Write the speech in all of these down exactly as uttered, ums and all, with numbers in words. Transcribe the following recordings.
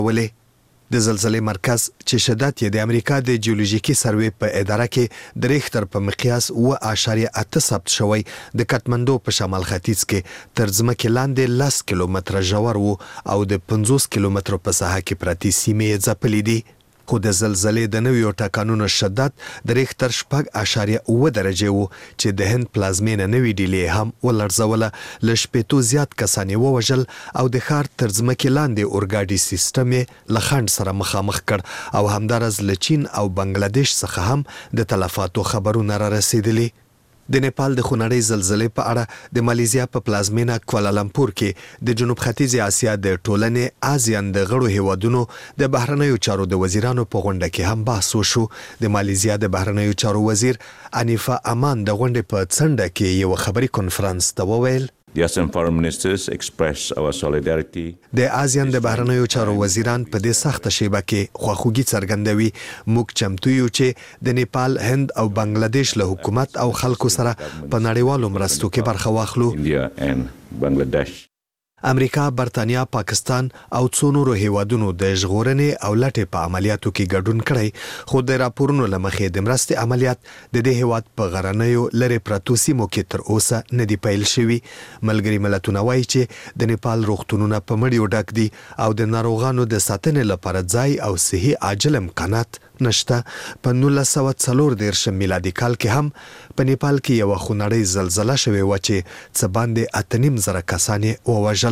ولې د زلزلې مرکز چې شدت یې د امریکا د جیولوژیکي سروې په اداره کې د ریختر په مقیاس اوه اعشاریه اته ثبت شوی د کټمندو په شمال ختیځ کې تر ځمکې لاندې لس کیلومتره ژور و او د پنځوس کیلومترو په ساحه کې پرتې سیمې یې ځپلې دي. خو د زلزلې د نویو ټکانونو شدت د ریختر شپږ اعشاریه اوه درجې و چې د هند پلازمینه نوې ډیلې هم ولړزوله. له شپېتو زیات کسان یې ووژل او د ښار تر ځمکې لاندې اورګاډي سیستم یې له خنډ سره مخامخ کړ او همداراز له چین او بنګلادیش څخه هم د تلفاتو خبرونه را رسیدلي. د نیپال د خونړۍ زلزلې په اړه د مالیزیا په پلازمینه کوالالمپور کې د جنوب ختیځ اسیا د ټولنې آزیان د غړو هیوادونو د بهرنیو چارو د وزیرانو په غونډه کې هم بحث وشو. د مالیزیا د بهرنیو چارو وزیر انیفا امان د غونډې په څنډه کې یو خبري کنفرانس ته وویل The ASEAN foreign ministers express our solidarity. د آزیان د بهرنیو چارو وزیران په دې سخته شیبه کې خواخوږي څرګندوي. موږ چمتو یو چې د نیپال، هند او بنگلادیش له حکومت او خلکو سره په نړیوالو مرستو کې برخه واخلو. India and Bangladesh. امریکا، برتانیا، پاکستان او څو نورو هیوادونو د ژغورنې او لټې په عملیاتو کې ګډون کړی، خو د راپورونو له مخې د مرستې عملیات د دې هیواد په غرنیو لرې پرتو سیمو کې تر اوسه نه دي پیل شوي. ملګري ملتونه وایي چې د نیپال روغتونونه په مړیو ډک دي او د ناروغانو د ساتنې لپاره ځای او صحي عاجل امکانات نشته. په نولس سوه څلور دېرشم میلادي کال کې هم په نیپال کې یوه خونړۍ زلزله شوې وه چې څه باندې اته نیم زره کسان یې ووژل.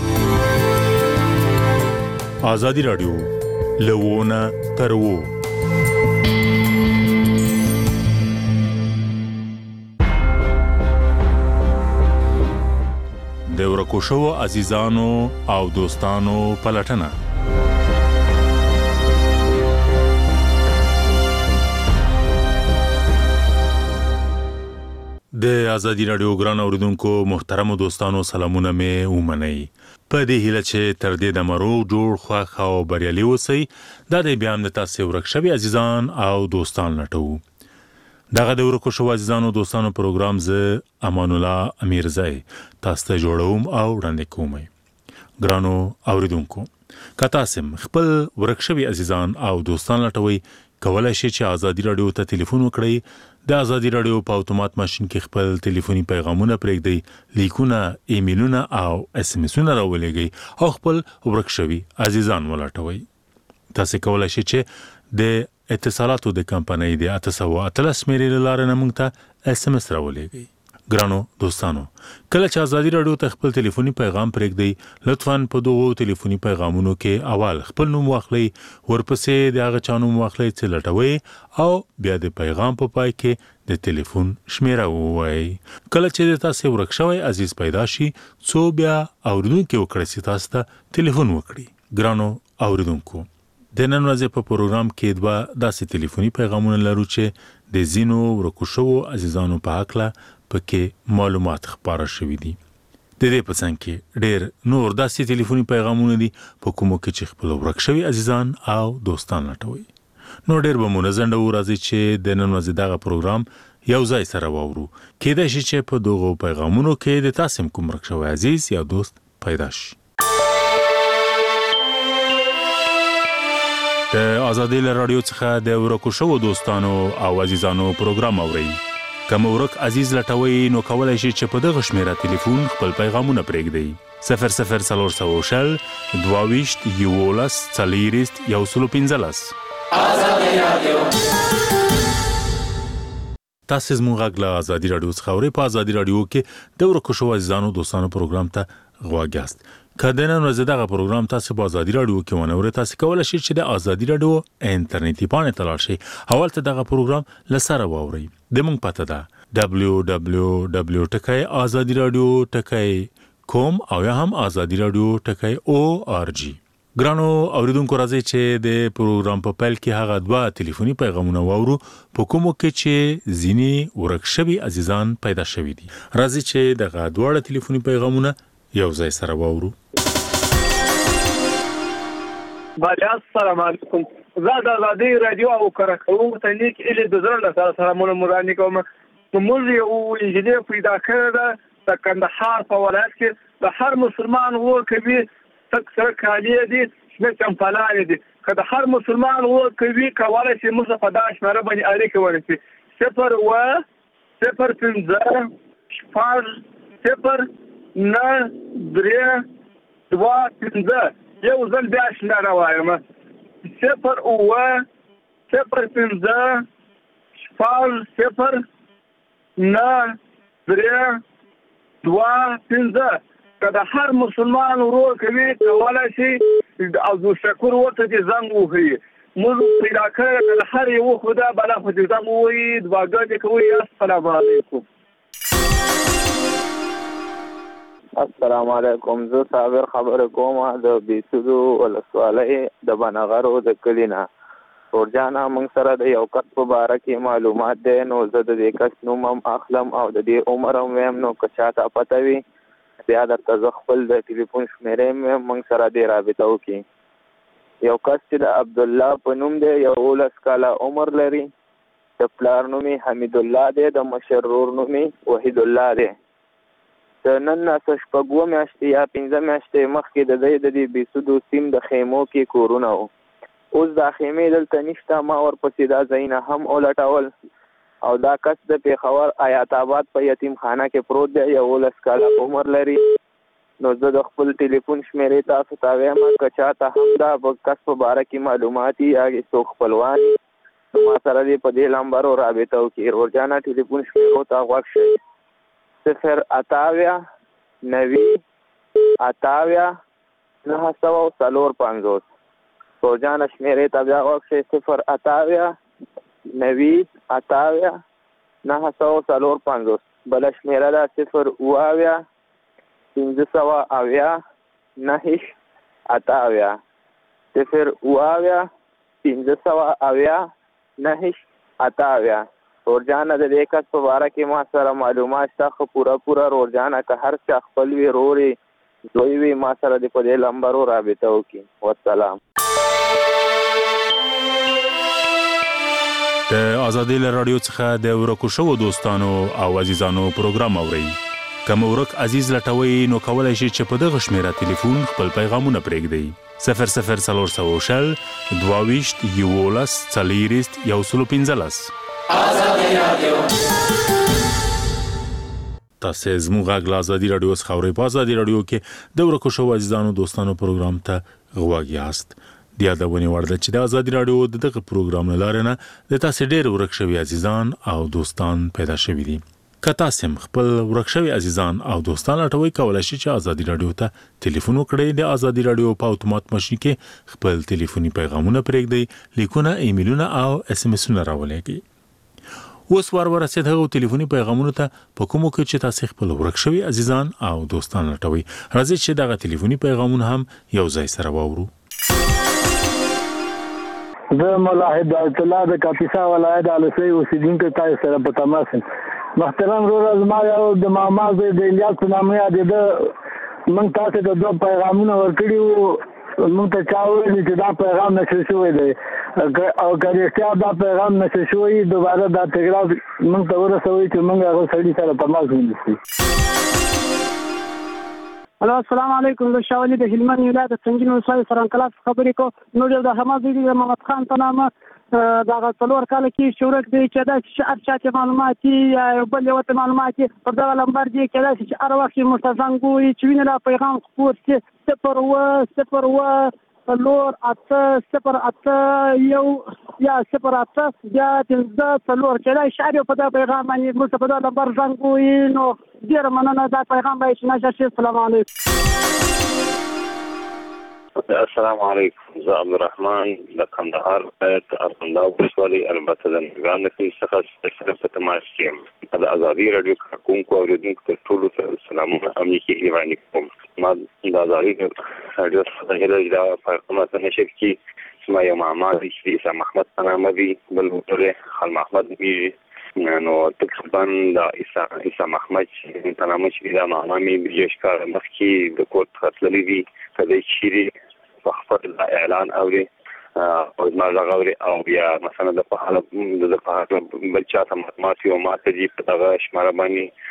آزادي راډیو لوونه تر وو د ورکو شوو عزیزانو او دوستانو پلټنه. د آزادي راډیو ګران اوریدونکو محترم دوستانو سلامونه مې ومنئ. په دې هیله چې تر دې د مروغ جوړ خوښ او بریالي اوسئ. دا د بیا هم د تاسې ورک شوي عزیزان او دوستان لټوو. دغه د ورکو شوو عزیزانو دوستانو پروګرام زه امان الله امیرزی تاسو ته جوړوم او وړاندې کوم. ګرانو اوریدونکو، که تاسو خپل ورک شوي عزیزان او دوستان لټوئ، کولای شئ چې آزادي راډیو ته ټلیفون وکړئ. د آزادي راډیو په اتومات ماشین کې خپل ټلیفوني پیغامونه پرېږدئ، لیکونه، ایمیلونه او اس ام اسونه راولېږئ او خپل ورک شوي عزیزان ولټوئ. تاسو کولای شئ چې د اتصالاتو د کمپنۍ د اته سوه اتلس شمېرې له لارې نه موږ ته اس ام اس راولېږئ. ګرانو دوستانو، کله چې آزادي راډیو ته خپل ټلیفوني پیغام پرېږدئ، لطفاً په دغو ټلیفوني پیغامونو کې اول خپل نوم واخلئ، ورپسې د هغه چا نوم واخلئ چې لټوئ او بیا د پیغام په پای کې د ټلیفون شمیره ووایئ. کله چې د تاسې ورک شوی عزیز پیدا شي، څو بیا اوریدونکي وکړئ چې تاسو ته ټلیفون وکړي. ګرانو اوریدونکو، د نن ورځې په پروګرام کې دوه داسې ټلیفوني پیغامونه لرو چې د ځینو ورکو شوو عزیزانو په هکله پکې معلومات خپاره شوي دي. د دې په څنګ کې ډېر نور داسې ټلیفوني پیغامونه دي په کومو کې چې خپل ورک شوي عزیزان او دوستان لټوي. نو ډېر به مو نه ځنډوو، راځئ چې د نن ورځې دغه پروګرام یو ځای سره واورو. کېدای شي چې په دغو پیغامونو کې د تاسو هم کوم ورک شوی عزیز یا دوست پیدا شي. د آزادي راډیو څخه د ورکو شوو دوستانو او عزیزانو پروګرام اورئ. که مو ورک عزیز لټوئ، نو کولی شئ چې په دغه شمیره ټلیفون خپل پیغامونه پرېږدئ. صفر صفر څلور سوه شل دوه ویشت یولس څلېرویشت یو سل پنځلس. آزادي راډیو. تاسو زموږ غږ له آزادي راډیو څخه اورئ. په آزادي راډیو کې د ورکو شوو عزیزانو دوستانو پروګرام ته غوږ یاست. که د نن ورځې دغه پروګرام تاسو په آزادي راډیو کې ونه اورئ، تاسو کولی شئ چې د آزادي راډیو انټرنیټي پاڼې ته لاړ شئ او هلته دغه پروګرام له سره واورئ. د موږ پته ده دبلیو دبلیو دبلیو ټکی آزادي راډیو ټکی کوم او یا هم آزادي راډیو ټکی او آر جی. ګرانو اوریدونکو، راځئ چې د پروګرام په پیل کې هغه دوه ټلیفوني پیغامونه واورو په کومو کې چې ځینې ورک شوي عزیزان پیدا شوي دي. راځئ چې دغه دواړه ټلیفوني پیغامونه یو ځای سره واورو. بله، السلام علیکم. زه د آزادي راډیو او کارکوونکو ته نیک هیلې د زړه له سره سلامونه وړاندې کوم. موږ یو انجینر پیدا کړی ده د کندهار په ولایت کې. د هر مسلمان ور کوي تک سره کالي دي شنه چمپلانې دي که د هر مسلمان و کوي کولی شي موږ په دا شمېره باندې اړیکه ونیسي صفر اوه صفر پنځه شپږ صفر نه درې دوه پنځه یو ځل بیا شمېره وایم صفر اوه صفر پنځه شپږ صفر نه درې دوه پنځه که د هر مسلمان ورور کوي کولی شي عبدالشکور ورته چې زنګ ووهي موږ پیدا کړی که د هر یوه خدا بلا خو چې زنګ ووهي دعاګانې کوي السلام علیکم السلام علیکم زه صابر خبره کوم د بیسودو ولسوالۍ د بنغرو د کلي نه ورجانه موږ سره د یو کس په باره کې معلومات دی نو زه د دې کس نوم هم اخلم او د دې عمر هم ویم نو که چاته پته وي بیا درته زه خپل د ټلیفون شمېرې مې موږ سره دې رابطه وکړي یو کس چې د عبدالله په نوم دی یو اوولس کاله عمر لري د پلار نوم یې حمیدالله دی د مشر ورور نوم یې وحیدالله دی د نن نه څه شپږ اووه میاشتې یا پنځه میاشتې مخکې د دی د دې بیسودو سیم د خیمو کې کورونه وو اوس دا خیمې دلته نشته ما ورپسې دا ځایونه هم ولټول او دا کس د پېښور حیات آباد په یتیم خانه کې پروت دی یو اوولس کاله عمر لري نو زه د خپل ټلیفون شمېرې تاسو ته وایم که چاته هم دا کس په باره کې معلومات یا څوک خپلوان نو ما سره دې په دې لمبرو رابطه وکړي ورجانه ټلیفون شمېرو ته غوږ شئ صفر اتاویا نوي اتاویا نهه سوه څلور پنځوس ورجانه شمېرې ته بیا غوږ شئ صفر اتاویا نوي اتاویا نهه سوه څلور پنځوس بله شمېره ده صفر اوه اویا پنځه سوه اویا نهه اتاویا صفر اوه اویا پنځه سوه اویا نهه اتاویا ورجانه د دې کس په باره کې ما سره معلومات شته خو پوره پوره ورجانه که هر چا خپل وي ورور یې زوی وي ما سره دې په دې لمبرو رابطه وکړي والسلام د آزادۍ له راډیو څخه د ورکو شوو دوستانو او عزیزانو پروګرام اورئ که مو ورک عزیز لټوئ نو کولی شئ چې په دغه شمېره تلیفون خپل پیغامونه پرېږدئ صفر صفر څلور سوه شل دوه ویشت یولس څلېرویشت یو سلو پنځلس آزادۍ راډیو تاسې زموږ غږ له ازادي راډیو څخه اورئ په ازادي راډیو کې د ورکو شوو عزیزانو دوستانو پروګرام ته غوږ یاست د یادونې وړ ده چې د ازادي راډیو د دغه پروګرام له لارې نه د تاسې ډېر ورک شوي عزیزان او دوستان پیدا شوي دي که تاسې هم خپل ورک شوي عزیزان او دوستان لټوئ کولی شئ چې ازادي راډیو ته ټلیفون وکړئ د ازادي راډیو په اتومات ماشین کې خپل ټلیفوني پیغامونه پرېږدئ لیکونه ایمیلونه او اس ام اسونه راولېږئ اوس وار ورسېد هغو ټلیفوني پیغامونو ته په کومو کې چې تاسې خپل ورک شوي عزیزان او دوستان لټوئ راځئ چې دغه ټلیفوني پیغامونه هم یو ځای سره واورو زه مولا هدایت الله د کاپیسا ولایت الوسی اوسیدونکی تاسو سره په تماس یم محترم ورور زما یو د ماما زوی د الیاس په نامه یادېده موږ تاسو ته دوه پیغامونه ورکړي وو موږ ته چا وویل چې دا پیغام نشر شوی دی او که رښتیا دا پیغام نشر شوی دوباره دا ټیګراف موږ ته ورسوئ چې موږ هغه سړي سره تماس ونیسو الو السلام علیکم د شاولي د هلمند ولایت څنګه ولسوالۍ سرانکلاس خبرې کو نو د حماس د محمد خان په نامه دا څلور کال کې شورک دی چې دا چې هر چا ته معلومات یا بل یو ته معلومات په دغه لمبر دی کې دا چې هر وخت مستزنګو چې ویني لا پیغام خپور چې صفر و صفر و لور اته صفر اته یو یا صفر اته یا پنځه څلور چې دا شعر په دغه پیغام باندې موږ په دغه لمبر زنګو نو ډیر مننه دا پیغام باید نشر شي السلام علیکم السلام علیکم زه عبدالرحمن د کندهار ولایت ارغنداب ولسوالۍ البته د نګران څخه ستاسو په تماس کې یم د ازادي راډیو کارکونکو او اوریدونکو ته ټولو ته سلامونه هم یې وړاندې کوم ما د ازادي راډیو څخه د هیله دا پیغام ته نشر کی اسمه یو ماما چې عیسی محمد په نامه دی بل ورته خال محمد دی نو تقریبا د عیسی عیسی محمد چې په نامه چې دا ماما مې د جشکار مخکې د کوټ خپلې دي کله چې په خپل اعلان اوري او ما زغوري او بیا مثلا د په حال د په حال بچا ته معلومات یو ماته دي په دغه شماره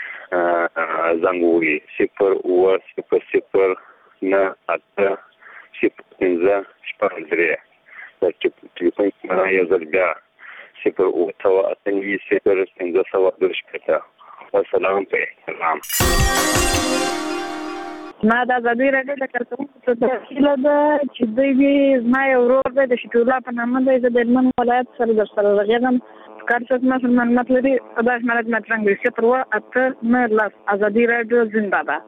باندې زنګوري صفر او صفر صفر نه اته صفر پنځه شپږ درې د ټلیفون نمبر یو ځل بیا صفر اوه سوه اته نوي صفر پنځه سوه دوه شپېته والسلام په احترام. ما د ازادي راډیو د کارکوونکو څخه د هیله ده چې دوی وي زما یو ورور دی د شفیع الله په نامه دی. زه د هلمند ولایت سره در سره غږېږم. کار څوک مسؤل معلومات لري دا شمېره د مطرنګ وي صفر اوه اته نه لس. ازادي راډیو زنده باد.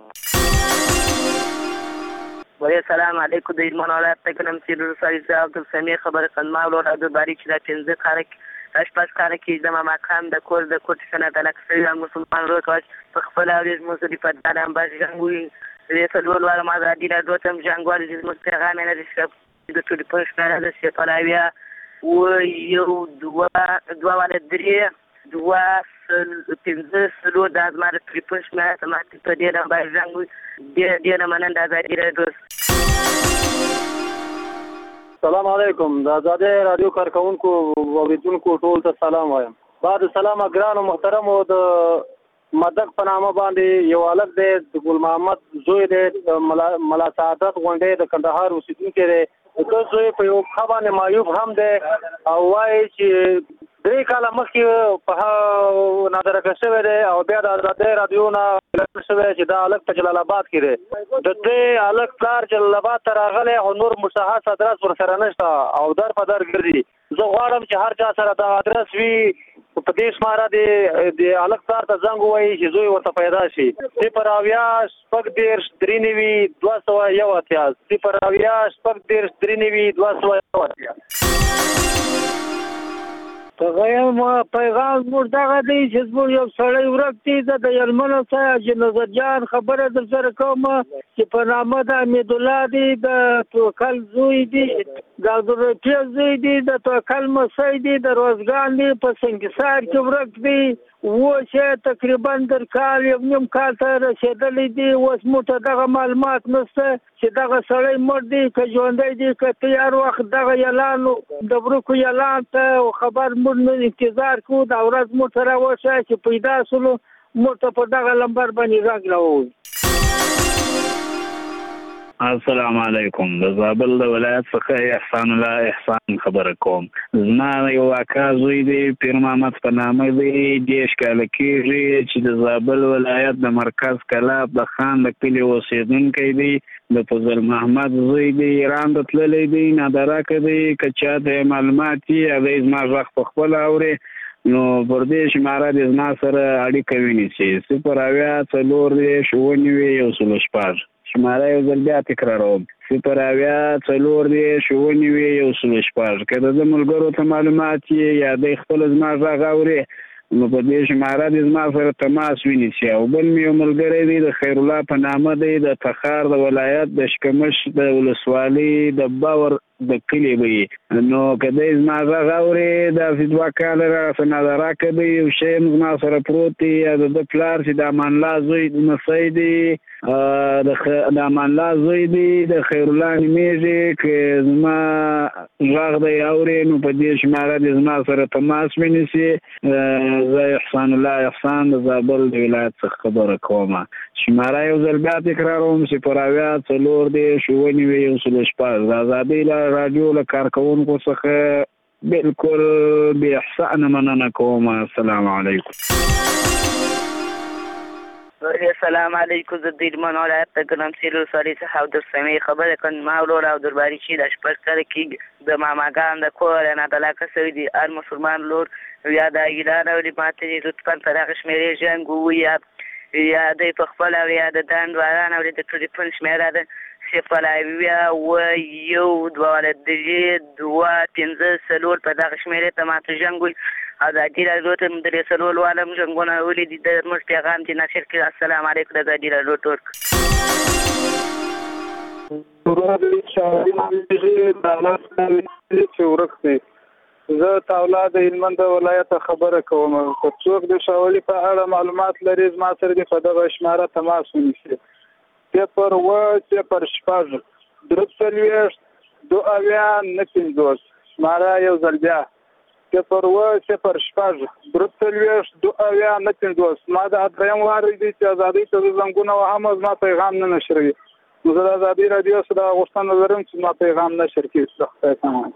السلام علیکم. د هلمند ولایت څخه نم سیر رسالي صاحب د سمې خبره خدمت ولور عبدالباري چې دا پنځه کاره اشپز کاره کې د مقام د کور د کوټ څخه د لکسري مسلمان ورو کوي په خپل اورز موسیقي په دالم باندې جنگوي رسول ولا ما ازادي راډیو تم جنگوال د مستغام نه د شپ د ټول پښ نه د سیپلاویا و یو دوا دوا ول درې دوا پنځه سلو د ازمار ټریپش نه سمات په دې نه باندې جنگوي دې دې نه مننه د ازادي راډیو. السلام علیکم. د ازادي راډیو کارکوونکو اوریدونکو ټول ته سلام وایم. بعد سلام ګران او محترم او د مدک په نامه باندې یو الګ دی د ګل محمد زوی دی ملا سعادت غونډې د کندهار اوسیدونکی دی. د زوی په یو خبره معیوب هم دی او وایي چې درې کاله مخکې په نظر کې شوی دی او بیا د ازادي راډیو نه شوی چې دا الګ په جلال آباد کې دی. د دې الګ پلار جلال آباد ته راغلی او نور مشتهات ادرس ورسره نشته او در په در ګرځي. زه غواړم چې هر چا سره دا ادرس وي په دې شماره د الګ پلار ته زنګ ووایي چې زوی ورته پیدا شي. صفر اویا شپږ دېرش درې نوي دوه سوه یو اتیا صفر اویا شپږ دېرش درې نوي دوه سوه یو اتیا. پیغام پیغام موږ دغه دی چې زموږ یو سړی ورک دی د هلمند څخه چې نظر جان خبره در سره کوم چې په نامه د حمیدالله دی د توکل زوی دی د عبدالرفیع زوی دی د توکل مسی دی د روزګان دی په سنګسار کې ورک دی. اوس یې تقریبا در کال یو نیم کال ته رسېدلی دی. اوس موږ ته دغه معلومات نشته چې دغه سړی مړ دی که ژوندی دی که ته هر وخت دغه اعلان د ورکو اعلان ته خبر موږ نه انتظار کوو. دا ورځ موږ ته راوښیه چې پیدا شولو موږ ته په دغه لمبر باندې غږ راووایي. السلام علیکم. د زابل د ولایت څخه احسان الله احسان خبره کوم. زما یو اکا زوی دی پیر محمد په نامه دی. دېرش کاله کېږي چې د زابل ولایت د مرکز کلاب د خان د کلي اوسېدونکی دی. د فضل محمد زوی دی ایران ته تللی دی نادراکه دی. که چا ته معلومات وي هغه زما غږ په خپله اوري نو پر دې شماره د زما سره اړیکه ونیسي. صفر اویا څلور دېرش اووه نوي یو سل شپږ شماره یو ځل بیا تکراروم صفر اویا څلور دېرش اووه نوي یو سل شپږ. که د ده ملګرو ته معلومات یې یا دی خپله زما غږ اوري نو په دې شماره د زما سره تماس ونیسي. او بل مې یو ملګری دی د خیرالله په نامه دی د تخار د ولایت د شکمش د ولسوالۍ د باور د کلي به نو که دی زما غږ اوري داسې دوه کاله راسه نادراکه دی یو شی زما سره پروت دی یا د ده پلار چې د امان الله زوی نسی دی د امان الله زوی دی د خیرالله نومېږي که زما غږ دی اوري نو په دې شماره د زما سره تماس ونیسي. زه احسان الله احسان د زابل د ولایت څخه خبره کوم. شماره یو ځل بیا تکراروم صفر اویا څلور دېرش اووه نوي یو سل شپږ. د ازادي راډیو له کارکوونکو څخه بالکل بې احسانه مننه کوم. السلام علیکم. السلام علیکم. زه د هلمند ولایت د ګرمسیر ولسوالۍ څخه عبدالسمیع خبره کوم. ما ورور عبدالباري چې د شپږ کاله کې د ماماګان د کور نه طلاقه شوي دي. هر مسلمان لور یا د اعلان اوري ماته دې لطفا په دغه شمېرې ژوند ووایي یا دی په خپله اوري یا د دند واران اوري د ټلیفون شمېره ده صفر اویا اوه یو دوه درې دوه پنځه څلور په دغه شمېرې ته ماته ژوند ووایي. ازادي راډیو ته د رسولو والا هم ژوندونه ولیدي د زموږ پیغام چې نشر کړي. السلام علیکم. د ازادي راډیو ټورک زه تاولا د هلمند ولایت خبره کوم. که څوک د شاولي په اړه معلومات لري زما سره دې په دغه شماره تماس ونیسي. صفر اوه صفر شپږ درې څلوېښت دوه اویا نه پنځوس شماره یو ځل بیا صفر اوه صفر شپږ درې څلوېښت دوه اویا نه پنځوس. ما دا دریم وار دی چې ازادۍ ته زنګونه وهم زما پیغام نه نشروي. نو زه د ازادي راډیو سره غوښتنه لرم چې ما پیغام نشر کړي. خدای سامان.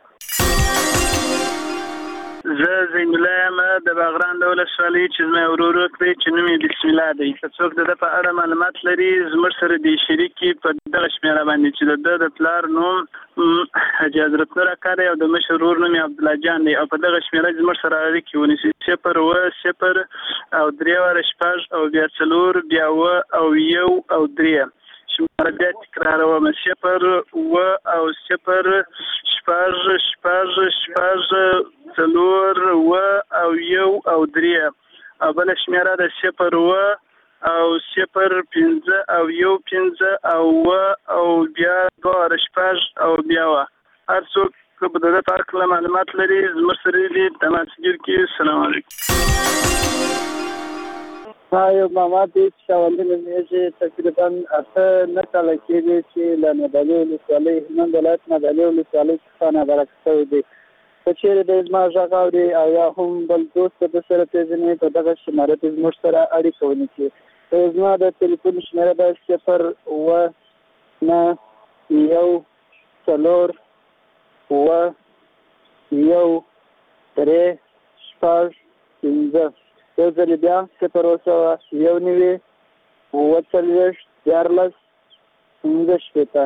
زه زین الله یم د باغران د ولسوالۍ چې زما ورور دی چې نوم یې بسم الله دی. که څوک د ده په اړه معلومات لري زموږ سره دې شریک کړي په دغه شمېره باندې چې د ده د پلار نوم حاجي حضرت نور اکا دی او د مشر ورور نوم یې عبدالله جان دی او په دغه شمېره زموږ سره اړیکې ونیسي. صفر اوه صفر او درې واره شپږ او بیا څلور بیا اوه او یو او درې. شماره بیا تکراروم صفر اوه او صفر شپږ شپږ شپږ څلور اوه او یو او درې او بله شمېره د صفر اوه او صفر پنځه او یو پنځه او اوه او بیا دوه واره شپږ او بیا اوه. هر څوک که په د ده په هکله معلومات لري زموږ سره دې تماس ګیر کړي. السلام علیکم. ما یو ماما دی چې شاولي نومېږي. تقریبا اته نه کاله کېږي چې له نادعلي ولسوالۍ هلمند ولایت نادعلي ولسوالۍ څخه نابرک شوی دی. که چېرې دی زما غږ اوري او یا هم بل دوست د سره پېژني په دغه شماره کې زموږ سره اړیکه ونیسي. زما د تلیفون شمېره ده صفر اوه نه یو څلور اوه یو درې شپږ پنځه. یو ځلې بیا صفر اوه سوه یو نوي اوه څلوېښت دیارلس پنځه شپېته.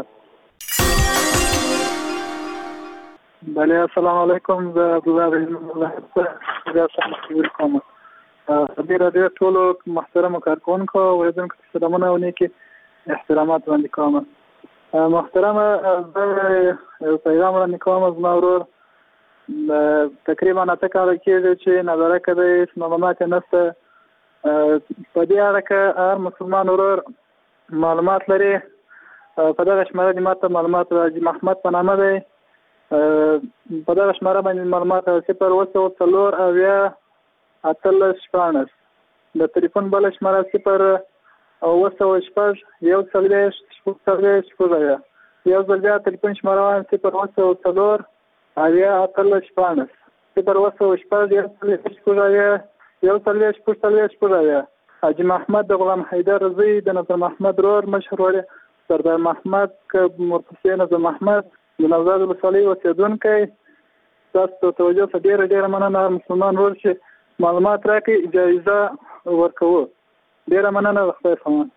بله السلام علیکم. زه عبدالله د هلمند ولایت څخه بیا سم خبرې کوم. ازادي راډیو ټولو محترمو کارکوونکو اورېدونکو ته سلامونه او نیکې احترامات وړاندې کوم. محترمه زه یو پیغام وړاندې کوم. زما ورور تقریبا اته کاله کېږي چې نابرکه دی، معلومات یې نشته. په دې اړه که هر مسلمان ورور معلومات لري په دغه شمېره دې ماته معلومات راځي. محمد په نامه دی. په دغه شمېره باندې معلومات صفر اوه سوه څلور اویا اتلس شپاړس. د تلیفون بله شمېره صفر اوه سوه شپږ یو څلوېښت شپږ څلوېښت شپږ اویا. یو ځل بیا تلیفون شمېره وایم صفر اوه سوه څلور اویا اتلس شپاړس. صفر اوه سوه شپږ یو څلوېښت شپږ اویا یو څلوېښت شپږ څلوېښت شپږ اویا. حاجي محمد د غلام حیدر زوی د نظر محمد ورور مشر وړی سردار محمد که ورپسې نظر محمد د نوزاد ولسوالۍ اوسېدونکی. تاسو ته توجه څخه ډېره ډېره مننه. هر مسلمان ورور چې معلومات راکړي جایزه ورکوو. ډېره مننه. د خدای سامان.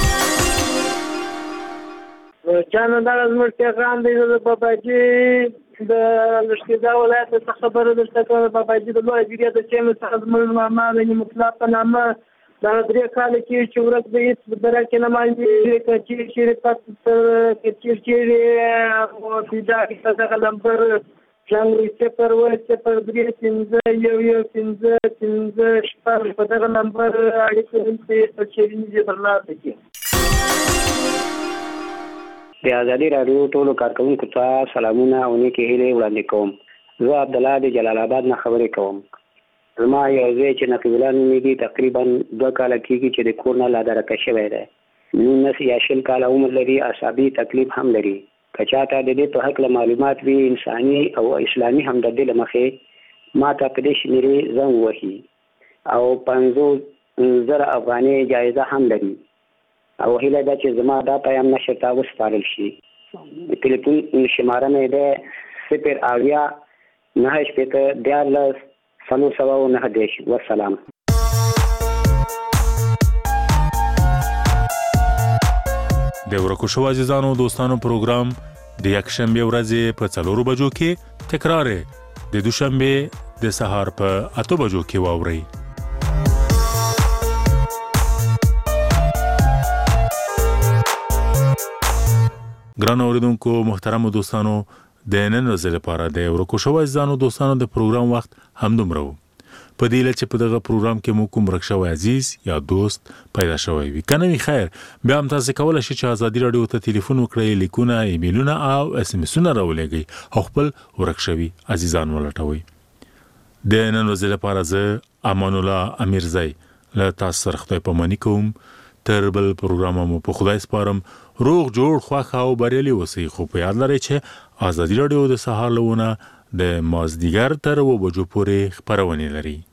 جانه دا زموږ پیغام دی د باباجي د لښکرګاه ولایت څخه خبره درته کوم. باباجي د لویه جریه د چینو څخه زموږ ماما د مطلق په نامه دا درې کاله کېږي چې ورځ به هېڅ دره کې نه مانځي. که چېرې چېرې پس که چېرې چېرې پیدا کړي دغه نمبر ځانګړی صفر اوه صفر درې پنځه یو یو پنځه پنځه شپږ په دغه نمبر اړیکه ونیسئ په چېرې نږدې ترلاسه کړي. د ازادي راډیو ټولو کارکوونکو ته سلامونه او نیکې هیلې وړاندې کوم. زه عبدالله د جلال آباد نه خبرې کوم. زما یو ځای چې نقیب الله نومېږي تقریبا دوه کاله کېږي چې د کور نه لادرکه شوی دی. نولس یا شل کاله عمر لري. اعصابي تکلیف هم لري. که چاته د دې په هکله معلومات وي انساني او اسلامي همدردۍ له مخې ما ته په دې شمېرې زنګ وهي او پنځوس زره افغانۍ جایزه هم لري. او هیله ده چې زما دا پیام نشر ته وسپارل شي. تلیفون شماره مې ده صفر اویا نهه شپېته دیارلس څلور سوه او نهه دېرش. والسلام. د ورکو شو عزیزانو دوستانو پروګرام د یکشنبه ورځې په څلورو بجو کې تکرار د دوشنبه د سهار په اته بجو کې واوري. ګران اوریدونکو محترم دوستانو د نن ورځې لپاره د ورکو شو عزیزانو دوستانو د پروګرام وخت همدومره و. په دې لچ په دغه پروګرام کې مو کوم رښتیا عزیز یا دوست پیدا شوی وي کنه وی خیر بیا هم تاسو کولای شئ چې ازادي رادیو ته ټلیفون وکړئ، لیکونه، ایمیلونه او اس ام اسونه راولېږئ او خپل ورکشوي عزیزان ولټوي. د نن ورځې لپاره زه امان الله امیرزی له تاسو سره خدای پاماني کوم. تر بل پروګرام مو په خدای سپارم. روغ جوړ خوښ او بریالي اوسئ. خو په یاد لرئ چې ازادي رادیو د سهار لونه د مازدیګر تر اوه بجو پورې خپرونې لري.